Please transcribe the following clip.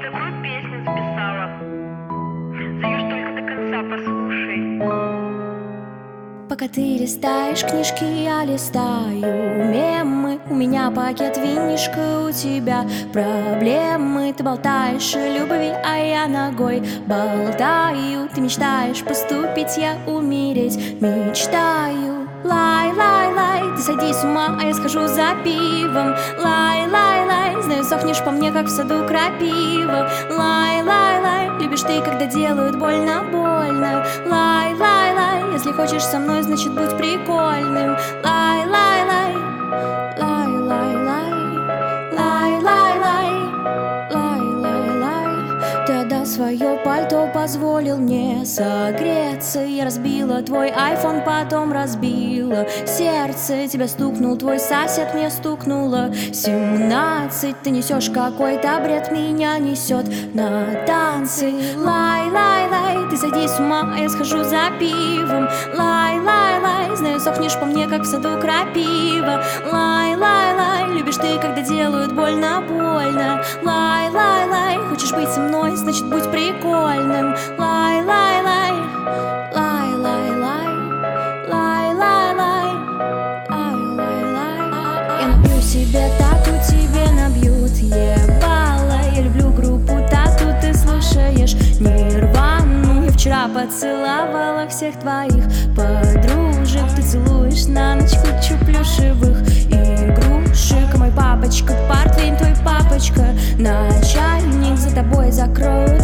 такую песню записала. Заешь только до конца, послушай. Пока ты листаешь книжки, я листаю мемы. У меня пакет винишка, у тебя проблемы. Ты болтаешь о любви, а я ногой болтаю. Ты мечтаешь поступить, я умереть мечтаю. Лай, лай, лай, ты сойди с ума, а я схожу за пивом. Лай, лай, лай, знаю, сохнешь по мне, как в саду крапива. Лай, лай, лай, любишь ты, когда делают больно, больно. Лай, лай, лай, если хочешь со мной, значит будь прикольным. Лай, лай, лай, лай, лай, лай, лай, лай, лай, лай, лай, лай. Ты отдал свое пальто, позволил мне согреться. Я разбила твой айфон, потом разбила сердце. Тебя стукнул твой сосед, мне стукнуло 17. Ты несешь какой-то бред, меня несет на танцы. Лай, лай, лай, ты сойди с ума, а я схожу за пивом. Лай, лай, лай, знаю, сохнешь по мне, как в саду крапива. Лай, лай, лай, любишь ты, когда делают больно, больно. Лай, лай, лай, хочешь быть со мной, значит будь прикольным. Лай, лай, лай, лай, лай, лай, лай, лай, лай, лай, лай, лай. Я набью себе тату, тебе набьют ебало. Я люблю группу тату, ты слушаешь Нирвану. Я вчера поцеловала всех твоих подружек. Ты целуешь на ночь кучу плюшевых игрушек. Мой папочка портвейн, твой папочка начальник. За тобой закроют